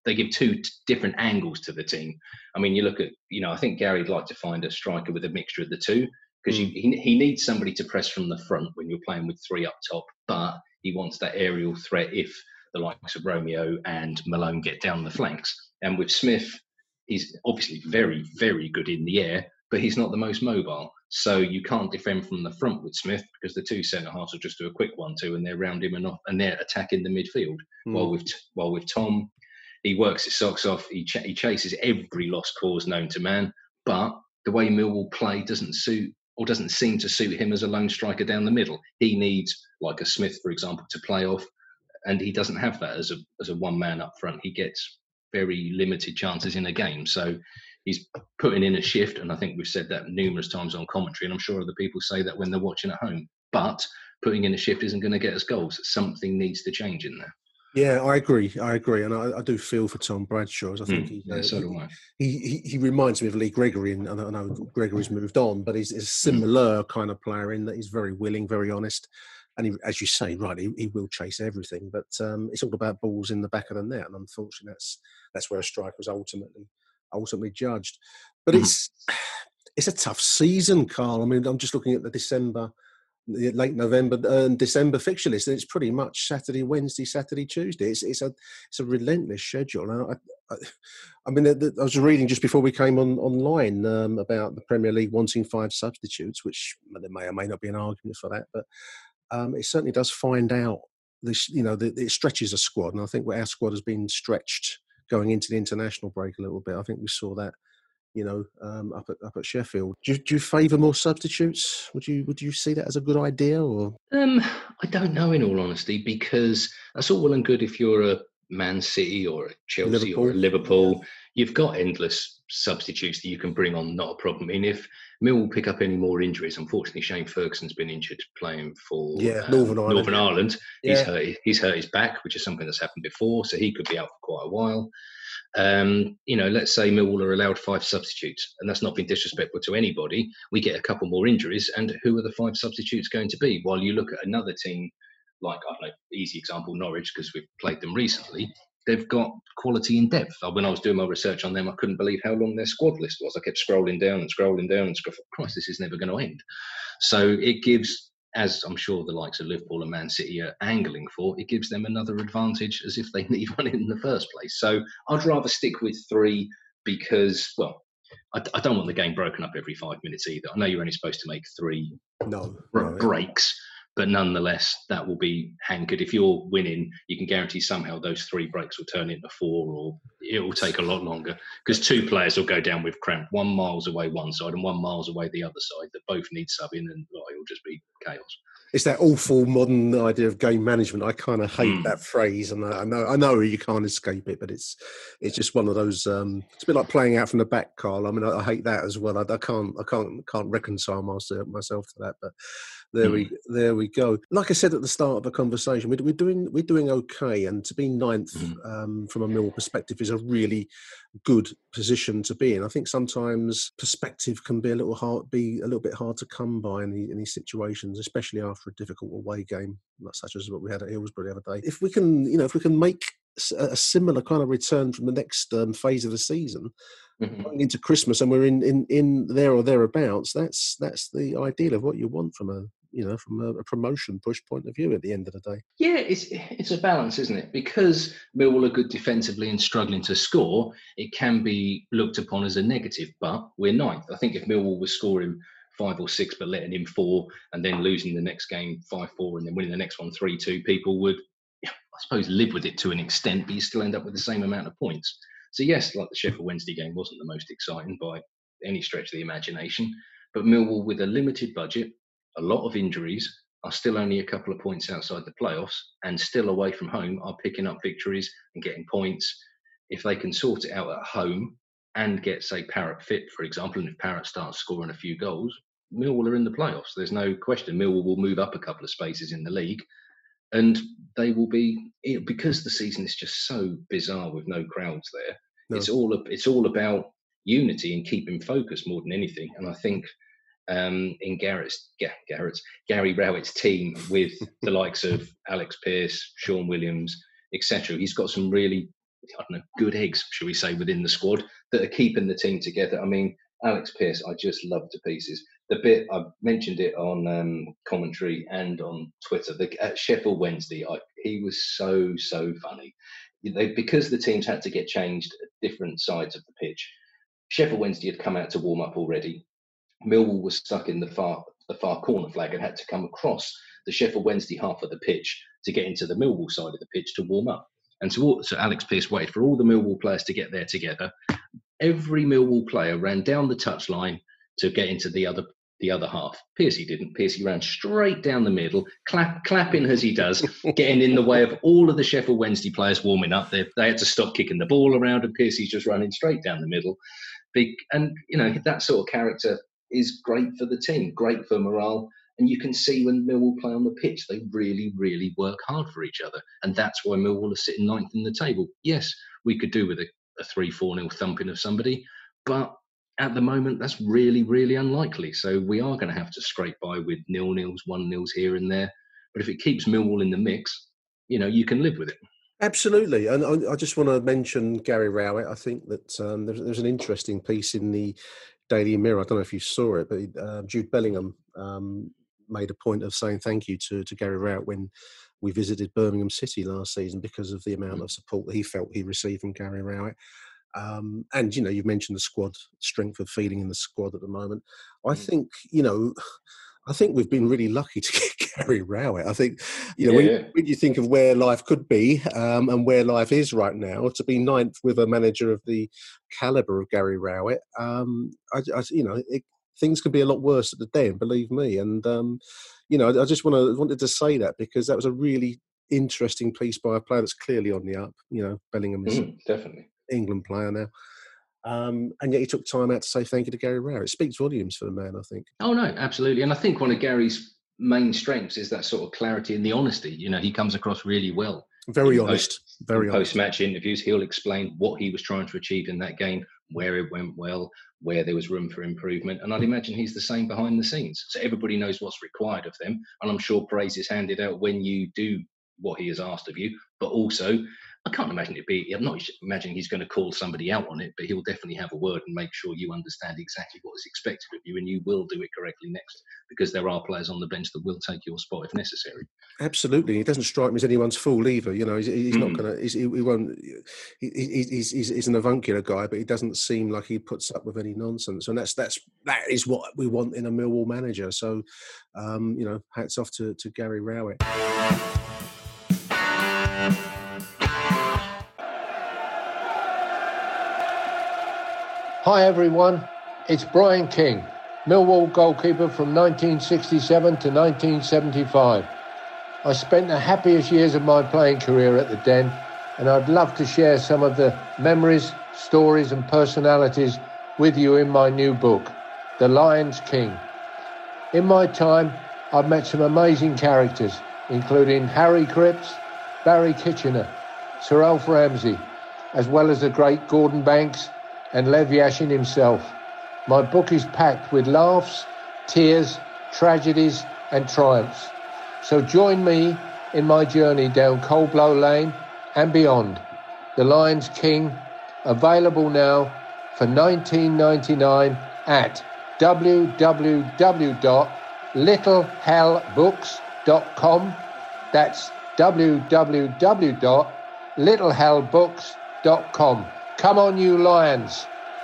Speaker 4: 2 different angles to the team. I mean, you look at, I think Gary'd like to find a striker with a mixture of the two, because he needs somebody to press from the front when you're playing with 3 up top, but he wants that aerial threat if the likes of Romeo and Malone get down the flanks. And with Smith, he's obviously very, very good in the air, but he's not the most mobile. So you can't defend from the front with Smith, because the 2 centre-halves will just do a quick 1-2 and they're round him and they're attacking the midfield. While with Tom, he works his socks off. He chases every lost cause known to man, but the way Millwall play doesn't seem to suit him as a lone striker down the middle. He needs, like a Smith, for example, to play off, and he doesn't have that as a one-man up front. He gets very limited chances in a game. So he's putting in a shift, and I think we've said that numerous times on commentary, and I'm sure other people say that when they're watching at home. But putting in a shift isn't going to get us goals. Something needs to change in there.
Speaker 3: Yeah, I agree, and I do feel for Tom Bradshaw. As I think
Speaker 4: So do I.
Speaker 3: he reminds me of Lee Gregory, and I know Gregory's moved on, but he's a similar kind of player in that he's very willing, very honest, and he, as you say, right, he will chase everything, but it's all about balls in the back of the net, and unfortunately, that's where a striker is ultimately judged. But it's a tough season, Carl. I mean, I'm just looking at the late November and December fixture list, and it's pretty much Saturday, Wednesday, Saturday, Tuesday. It's a relentless schedule. And I mean, I was reading just before we came online about the Premier League wanting 5 substitutes, which there may or may not be an argument for that, but it certainly does find out this. It stretches a squad, and I think our squad has been stretched going into the international break a little bit. I think we saw that. Up at Sheffield. Do you favour more substitutes? Would you see that as a good idea, or?
Speaker 4: I don't know, in all honesty, because that's all well and good if you're a Man City or a Chelsea or a Liverpool. Yeah. You've got endless substitutes that you can bring on, not a problem. I mean, if Millwall pick up any more injuries, unfortunately, Shane Ferguson's been injured playing for Northern Ireland. Yeah. He's hurt his back, which is something that's happened before, so he could be out for quite a while. Let's say Millwall are allowed 5 substitutes, and that's not being disrespectful to anybody. We get a couple more injuries, and who are the 5 substitutes going to be? While you look at another team, like, I don't know, easy example, Norwich, because we've played them recently, they've got quality in depth. When I was doing my research on them, I couldn't believe how long their squad list was. I kept scrolling down and Christ, this is never going to end. So it gives, as I'm sure the likes of Liverpool and Man City are angling for, it gives them another advantage as if they need one in the first place. So I'd rather stick with 3 because, well, I don't want the game broken up every 5 minutes either. I know you're only supposed to make 3 breaks, but nonetheless, that will be hankered. If you're winning, you can guarantee somehow those 3 breaks will turn into 4, or it will take a lot longer because 2 players will go down with cramp, 1 miles away one side and 1 miles away the other side, that both need subbing, and it will just be chaos.
Speaker 3: It's that awful modern idea of game management. I kind of hate that phrase, and I know you can't escape it, but it's just one of those. It's a bit like playing out from the back, Carl. I mean, I hate that as well. I can't reconcile myself to that, but. There we go. Like I said at the start of the conversation, we're doing okay, and to be 9th from a Millwall perspective is a really good position to be in. I think sometimes perspective can be a little bit hard to come by in these situations, especially after a difficult away game, such as what we had at Hillsborough the other day. If we can make a similar kind of return from the next phase of the season. Going into Christmas, and we're in there or thereabouts. That's the ideal of what you want from a promotion push point of view at the end of the day.
Speaker 4: Yeah, it's a balance, isn't it? Because Millwall are good defensively and struggling to score, it can be looked upon as a negative. But we're 9th. I think if Millwall was scoring 5 or 6 but letting in 4, and then losing the next game 5-4, and then winning the next one 3-2, people would, I suppose, live with it to an extent, but you still end up with the same amount of points. So yes, like the Sheffield Wednesday game wasn't the most exciting by any stretch of the imagination, but Millwall, with a limited budget, a lot of injuries, are still only a couple of points outside the playoffs, and still away from home are picking up victories and getting points. If they can sort it out at home and get, say, Parrott fit, for example, and if Parrott starts scoring a few goals, Millwall are in the playoffs. There's no question. Millwall will move up a couple of spaces in the league. And they will be, because the season is just so bizarre with no crowds there. No. It's all about unity and keeping focus more than anything. And I think in Gary Rowett's team, with the likes of Alex Pearce, Sean Williams, etc., he's got some really, good eggs, shall we say, within the squad that are keeping the team together. I mean, Alex Pearce, I just love to pieces. The bit, I mentioned it on commentary and on Twitter, at Sheffield Wednesday, he was so funny. Because the teams had to get changed at different sides of the pitch, Sheffield Wednesday had come out to warm up already. Millwall was stuck in the far corner flag and had to come across the Sheffield Wednesday half of the pitch to get into the Millwall side of the pitch to warm up. And so Alex Pearce waited for all the Millwall players to get there together. Every Millwall player ran down the touchline to get into the other half. Pearcey didn't. Pearcey ran straight down the middle, clapping as he does, getting in the way of all of the Sheffield Wednesday players warming up. They had to stop kicking the ball around, and Pearcey's just running straight down the middle. And that sort of character is great for the team, great for morale. And you can see when Millwall play on the pitch, they really, really work hard for each other. And that's why Millwall are sitting ninth in the table. Yes, we could do with a 3-4-0 thumping of somebody, but at the moment, that's really, really unlikely. So we are going to have to scrape by with 0-0s, 1-0s here and there. But if it keeps Millwall in the mix, you can live with it.
Speaker 3: Absolutely. And I just want to mention Gary Rowett. I think that there's an interesting piece in the Daily Mirror. I don't know if you saw it, but Jude Bellingham made a point of saying thank you to Gary Rowett when we visited Birmingham City last season because of the amount of support that he felt he received from Gary Rowett. And, you've mentioned the squad, strength of feeling in the squad at the moment. I think we've been really lucky to get Gary Rowett. I think, when you think of where life could be and where life is right now, to be ninth with a manager of the calibre of Gary Rowett, things could be a lot worse at the Den, believe me. And, I just wanted to say that because that was a really interesting piece by a player that's clearly on the up. Bellingham is
Speaker 4: definitely
Speaker 3: England player now. And yet he took time out to say thank you to Gary Rowett. It speaks volumes for the man, I think.
Speaker 4: Oh, no, absolutely. And I think one of Gary's main strengths is that sort of clarity and the honesty. He comes across really well.
Speaker 3: Very honest.
Speaker 4: Post-match interviews, he'll explain what he was trying to achieve in that game, where it went well, where there was room for improvement. And I'd imagine he's the same behind the scenes. So everybody knows what's required of them. And I'm sure praise is handed out when you do what he has asked of you. But also, I can't imagine I'm not imagining he's going to call somebody out on it, but he'll definitely have a word and make sure you understand exactly what is expected of you and you will do it correctly next, because there are players on the bench that will take your spot if necessary.
Speaker 3: Absolutely. He doesn't strike me as anyone's fool either. He's not going to, he won't, he's an avuncular guy, but he doesn't seem like he puts up with any nonsense. And that is what we want in a Millwall manager. So, hats off to Gary Rowett.
Speaker 7: Hi everyone, it's Brian King, Millwall goalkeeper from 1967 to 1975. I spent the happiest years of my playing career at the Den, and I'd love to share some of the memories, stories and personalities with you in my new book, The Lion's King. In my time, I've met some amazing characters, including Harry Cripps, Barry Kitchener, Sir Alf Ramsey, as well as the great Gordon Banks and Lev Yashin himself. My book is packed with laughs, tears, tragedies and triumphs. So join me in my journey down Coldblow Lane and beyond. The Lion's King, available now for $19.99 at www.littlehellbooks.com. That's www.littlehellbooks.com. Come on, you lions.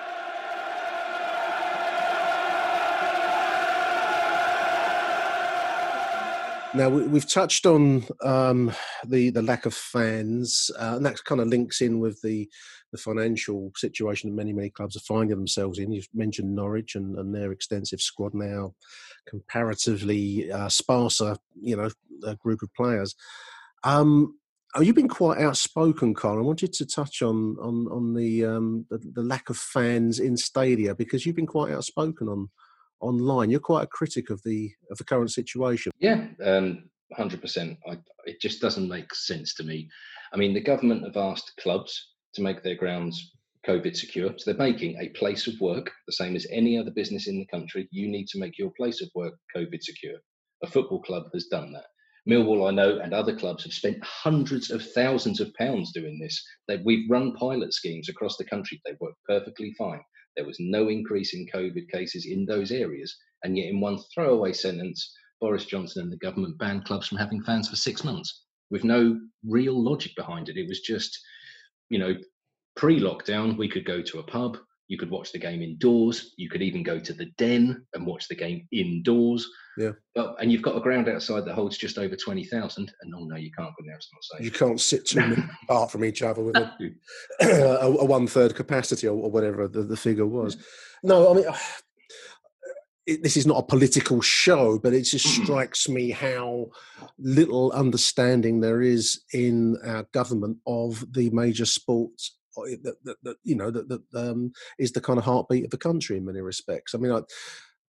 Speaker 3: Now, we've touched on the lack of fans, and that kind of links in with the financial situation that many clubs are finding themselves in. You've mentioned Norwich and their extensive squad now, comparatively sparser, group of players. You've been quite outspoken, Carl. I wanted to touch on the lack of fans in stadia, because you've been quite outspoken online. You're quite a critic of the current situation.
Speaker 4: Yeah, 100%. It just doesn't make sense to me. I mean, the government have asked clubs to make their grounds COVID secure. So they're making a place of work, the same as any other business in the country. You need to make your place of work COVID secure. A football club has done that. Millwall, I know, and other clubs have spent hundreds of thousands of pounds doing this. We've run pilot schemes across the country. They've worked perfectly fine. There was no increase in COVID cases in those areas. And yet in one throwaway sentence, Boris Johnson and the government banned clubs from having fans for 6 months with no real logic behind it. It was just, pre-lockdown, we could go to a pub. You could watch the game indoors. You could even go to the Den and watch the game indoors.
Speaker 3: Yeah.
Speaker 4: And you've got a ground outside that holds just over 20,000. And no, you can't go there. It's not safe.
Speaker 3: You can't sit 2 minutes apart from each other with a 1/3 capacity or whatever the figure was. No, I mean, this is not a political show, but it just strikes me how little understanding there is in our government of the major sports that is the kind of heartbeat of the country in many respects. I mean,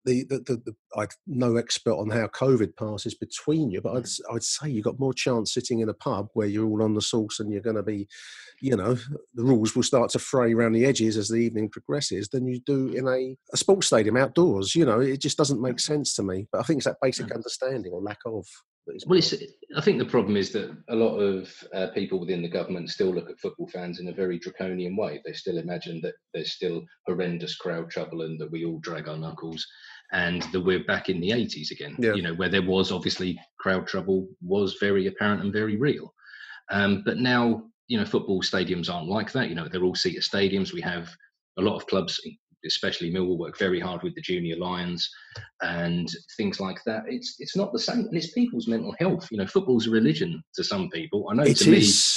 Speaker 3: I'm no expert on how COVID passes between you, but I'd say you've got more chance sitting in a pub where you're all on the sauce and you're going to be, the rules will start to fray around the edges as the evening progresses than you do in a sports stadium outdoors. It just doesn't make sense to me. But I think it's that basic understanding or lack of.
Speaker 4: Well, I think the problem is that a lot of people within the government still look at football fans in a very draconian way. They still imagine that there's still horrendous crowd trouble and that we all drag our knuckles, and that we're back in the 80s again, where there was obviously crowd trouble was very apparent and very real. But now, football stadiums aren't like that. They're all seater stadiums. We have a lot of clubs, especially Millwall, work very hard with the junior Lions and things like that. It's not the same, and it's people's mental health. Football's a religion to some people. I know to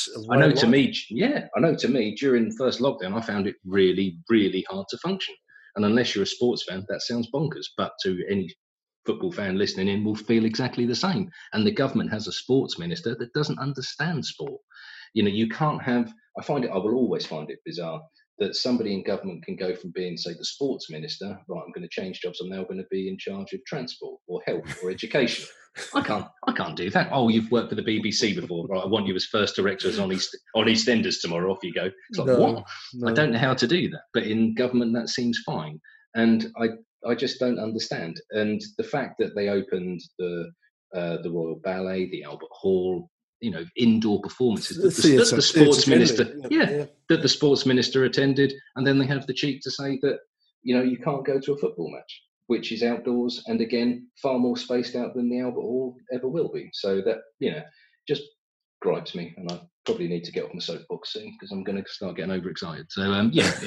Speaker 4: me during the first lockdown, I found it really, really hard to function. And unless you're a sports fan, that sounds bonkers. But to any football fan listening in will feel exactly the same. And the government has a sports minister that doesn't understand sport. You can't have. I will always find it bizarre that somebody in government can go from being, say, the sports minister, right, I'm going to change jobs, I'm now going to be in charge of transport or health or education. I can't do that. Oh, you've worked for the BBC before, right? I want you as first directors on EastEnders tomorrow. Off you go. It's like, what? No. I don't know how to do that. But in government, that seems fine. And I just don't understand. And the fact that they opened the Royal Ballet, the Albert Hall, indoor performances that the sports minister, that the sports minister attended, and then they have the cheek to say that you can't go to a football match, which is outdoors and again far more spaced out than the Albert Hall ever will be. So that just gripes me, and I probably need to get off my soapbox soon because I'm going to start getting overexcited. So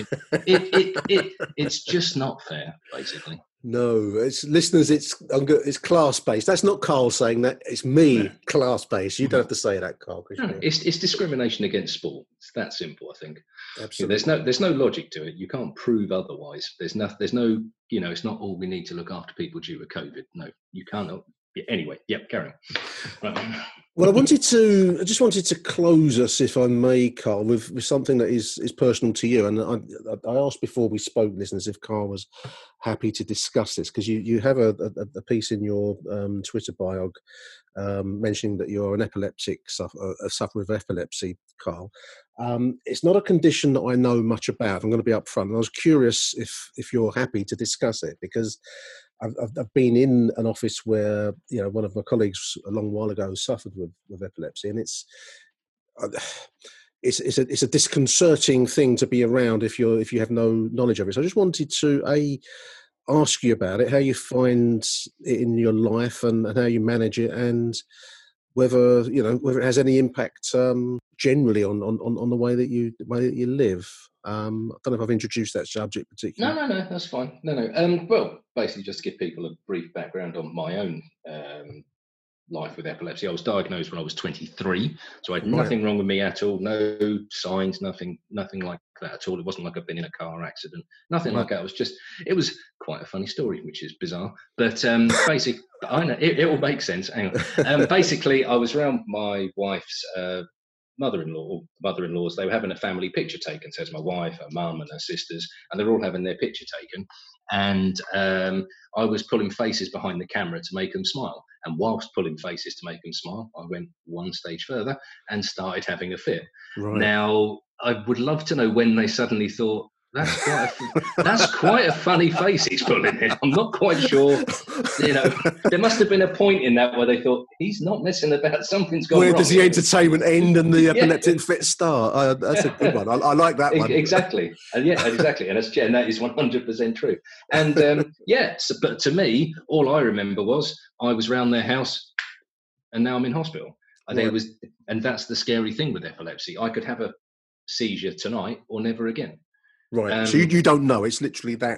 Speaker 4: it's just not fair, basically.
Speaker 3: No, it's listeners. It's class based. That's not Carl saying that. It's me, class based. You don't have to say that, Carl.
Speaker 4: No, it's discrimination against sport. It's that simple, I think.
Speaker 3: Absolutely.
Speaker 4: There's no logic to it. You can't prove otherwise. There's no. It's not all we need to look after people due to COVID. No, you can't. Anyway, carry on. Right.
Speaker 3: Well, I just wanted to close us, if I may, Carl, with something that is personal to you. And I asked before we spoke, listeners, if Carl was happy to discuss this, because you have a piece in your Twitter bio mentioning that you're an epileptic sufferer of epilepsy, Carl. It's not a condition that I know much about. I'm going to be upfront. And I was curious if you're happy to discuss it, because I've been in an office where one of my colleagues a long while ago suffered with epilepsy, and it's a disconcerting thing to be around if you have no knowledge of it. So I just wanted to ask you about it, how you find it in your life, and how you manage it, and whether it has any impact generally on the way that you live. I don't know if I've introduced that subject particularly.
Speaker 4: No, that's fine. No. Well, basically, just to give people a brief background on my own life with epilepsy. I was diagnosed when I was 23, so I had nothing wrong with me at all. No signs, nothing like that at all. It wasn't like I've been in a car accident, nothing like that. It was quite a funny story, which is bizarre. But basically, I know it will make sense. Hang on. Basically, I was around my wife's mother-in-laws. They were having a family picture taken. So it's my wife, her mum, and her sisters, and they're all having their picture taken. And I was pulling faces behind the camera to make them smile. And whilst pulling faces to make them smile, I went one stage further and started having a fit. Right. Now, I would love to know when they suddenly thought, that's quite a funny face he's pulling in. I'm not quite sure. There must have been a point in that where they thought, he's not messing about, something's gone wrong.
Speaker 3: Where does the entertainment end and the epileptic fit start? That's a good one. I like that one.
Speaker 4: Exactly. Exactly. And that is 100% true. And but to me, all I remember was I was round their house and now I'm in hospital. And that's the scary thing with epilepsy. I could have a seizure tonight or never again.
Speaker 3: Right. So you don't know. It's literally that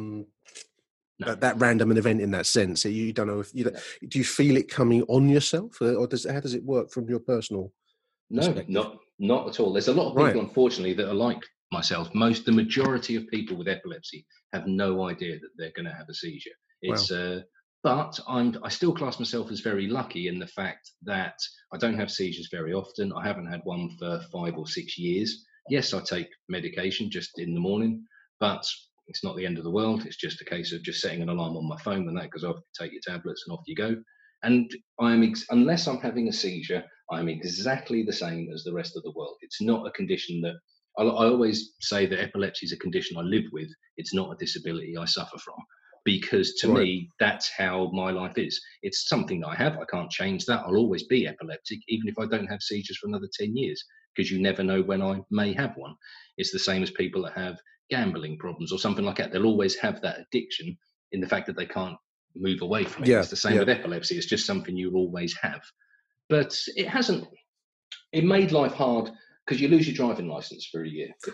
Speaker 3: that random an event in that sense. So you don't know if do you feel it coming on yourself, or how does it work from your personal perspective?
Speaker 4: No, not at all. There's a lot of people, unfortunately, that are like myself. The majority of people with epilepsy have no idea that they're going to have a seizure. It's but I still class myself as very lucky in the fact that I don't have seizures very often. I haven't had one for 5 or 6 years. Yes, I take medication just in the morning, but It's not the end of the world. It's just a case of just setting an alarm on my phone when that goes off, take your tablets and off you go. And unless I'm having a seizure, I'm exactly the same as the rest of the world. It's not a condition that, I always say that epilepsy is a condition I live with. It's not a disability I suffer from, because to me, that's how my life is. It's something that I have. I can't change that. I'll always be epileptic, even if I don't have seizures for another 10 years, because you never know when I may have one. It's the same as people that have gambling problems or something like that. They'll always have that addiction in the fact that they can't move away from it. It's the same with epilepsy. It's just something you'll always have. But it made life hard, because you lose your driving license for a year. If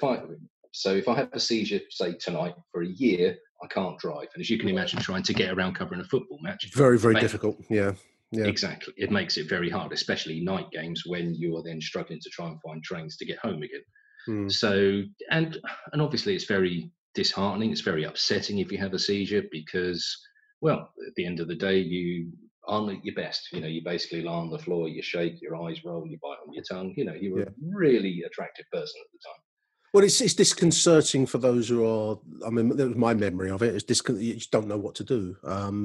Speaker 4: I have a seizure, say tonight, for a year, I can't drive. And as you can imagine, trying to get around covering a football match,
Speaker 3: very, very difficult. Yeah.
Speaker 4: Exactly. It makes it very hard, especially night games when you are then struggling to try and find trains to get home again. So, and obviously it's very disheartening. It's very upsetting if you have a seizure, because, well, at the end of the day, you aren't at your best. You basically lie on the floor, you shake, your eyes roll, you bite on your tongue. You were a really attractive person at the time.
Speaker 3: Well, it's disconcerting for those who are. I mean, that was my memory of it. You just don't know what to do.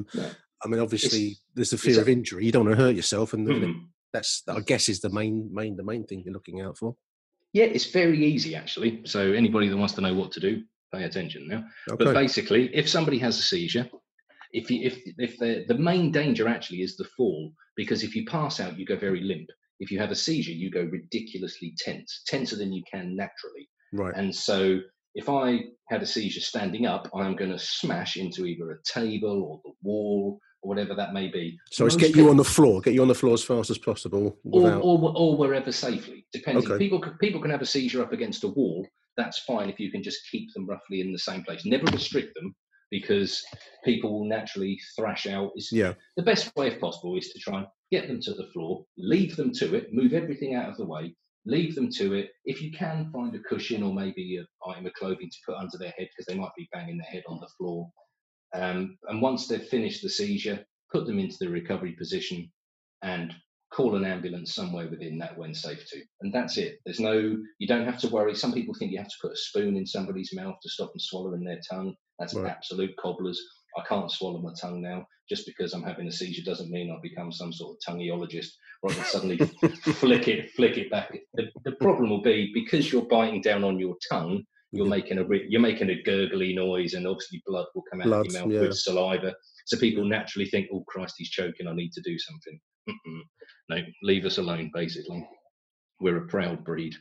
Speaker 3: I mean, obviously, there's the fear of injury. You don't want to hurt yourself, and that's, I guess, is the main thing you're looking out for.
Speaker 4: Yeah, it's very easy, actually. So anybody that wants to know what to do, pay attention now. Okay. But basically, if somebody has a seizure, if the main danger actually is the fall, because if you pass out, you go very limp. If you have a seizure, you go ridiculously tense, tenser than you can naturally.
Speaker 3: Right.
Speaker 4: And so if I had a seizure standing up, I'm going to smash into either a table or the wall or whatever that may be.
Speaker 3: So it's get you on the floor as fast as possible.
Speaker 4: Or wherever safely, depending. Okay. People can have a seizure up against a wall. That's fine if you can just keep them roughly in the same place. Never restrict them, because people will naturally thrash out. The best way if possible is to try and get them to the floor, leave them to it, move everything out of the way, leave them to it. If you can, find a cushion or maybe an item of clothing to put under their head, because they might be banging their head on the floor. And once they've finished the seizure, put them into the recovery position and call an ambulance somewhere within that when safe to. And that's it. You don't have to worry. Some people think you have to put a spoon in somebody's mouth to stop them swallowing their tongue. That's absolute cobblers. I can't swallow my tongue now. Just because I'm having a seizure doesn't mean I've become some sort of tongueologist, or I can suddenly flick it back. The problem will be, because you're biting down on your tongue, you're making a gurgly noise, and obviously blood will come out of your mouth with saliva. So people naturally think, oh Christ, he's choking, I need to do something. No, leave us alone, basically. We're a proud breed.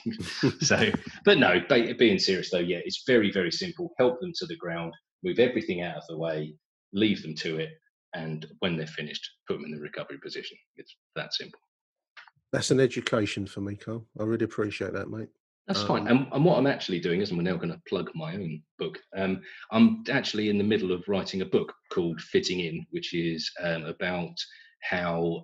Speaker 4: So, but no, being serious though, it's very, very simple. Help them to the ground, move everything out of the way, leave them to it, and when they're finished, put them in the recovery position. It's that simple.
Speaker 3: That's an education for me, Carl. I really appreciate that, mate.
Speaker 4: That's fine. And what I'm actually doing is, and we're now going to plug my own book. I'm actually in the middle of writing a book called Fitting In, which is about how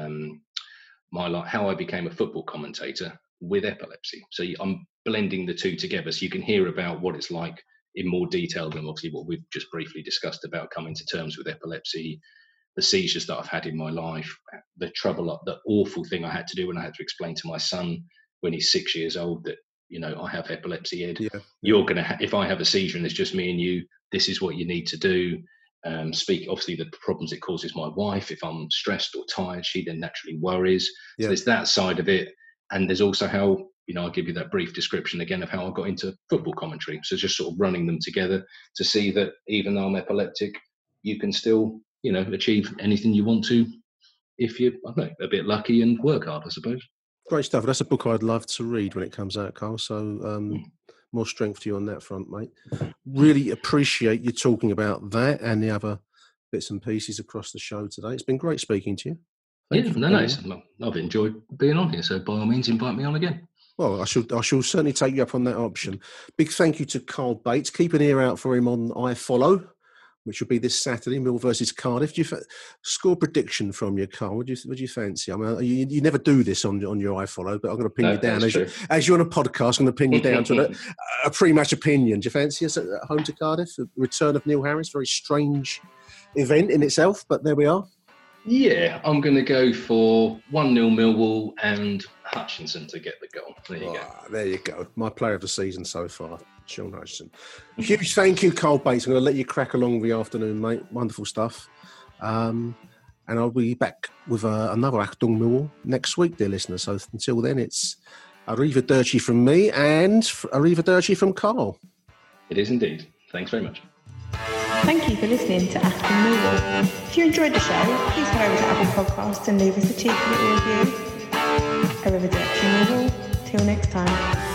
Speaker 4: how I became a football commentator with epilepsy. So I'm blending the two together, so you can hear about what it's like in more detail than obviously what we've just briefly discussed about coming to terms with epilepsy, the seizures that I've had in my life, the awful thing I had to do when I had to explain to my son when he's 6 years old that, I have epilepsy, Ed. You're going to, if I have a seizure and it's just me and you, this is what you need to do. Speak, obviously, the problems it causes my wife. If I'm stressed or tired, she then naturally worries. So there's that side of it. And there's also how, I'll give you that brief description again of how I got into football commentary. So just sort of running them together to see that even though I'm epileptic, you can still, achieve anything you want to if you're, a bit lucky and work hard, I suppose.
Speaker 3: Great stuff. That's a book I'd love to read when it comes out, Carl. So more strength to you on that front, mate. Really appreciate you talking about that and the other bits and pieces across the show today. It's been great speaking to you.
Speaker 4: I've enjoyed being on here. So by all means, invite me on again.
Speaker 3: Well, I shall certainly take you up on that option. Big thank you to Carl Bates. Keep an ear out for him on iFollow, which will be this Saturday, Mill versus Cardiff. Do you score prediction from you, Carl? Would you fancy? I mean, you never do this on your iFollow, but I'm going to pin you down as you're on a podcast. I'm going to pin you down to a pre-match opinion. Do you fancy us at home to Cardiff? The return of Neil Harris, very strange event in itself, but there we are.
Speaker 4: Yeah, I'm going to go for 1-0 Millwall, and Hutchinson to get the goal. There you go.
Speaker 3: There you go. My player of the season so far, Sean Hutchinson. Huge thank you, Carl Bates. I'm going to let you crack along with the afternoon, mate. Wonderful stuff. And I'll be back with another Achtung Millwall next week, dear listeners. So until then, it's arrivederci from me and arrivederci from Carl. It is indeed. Thanks very much.
Speaker 2: Thank you for listening to Achtung Millwall. If you enjoyed the show, please head over to Apple Podcasts and leave us a cheeky little review. Arrivederci Millwall. Till next time.